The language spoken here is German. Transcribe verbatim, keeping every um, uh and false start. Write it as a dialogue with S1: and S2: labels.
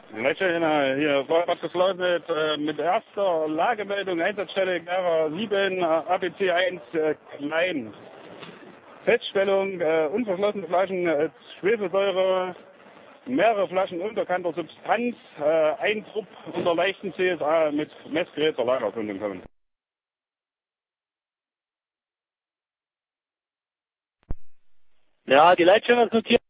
S1: Leitstelle, hier war was geschlossen mit, äh, mit erster Lagemeldung, Einsatzstelle Gera sieben, äh, A B C eins, äh, Klein. Feststellung, äh, unverschlossene Flaschen, äh, Schwefelsäure, mehrere Flaschen unbekannter Substanz, äh, ein Trupp unter leichten C S A mit Messgerät zur Lagerfindung kommen.
S2: Ja, die Leitstelle ist notiert.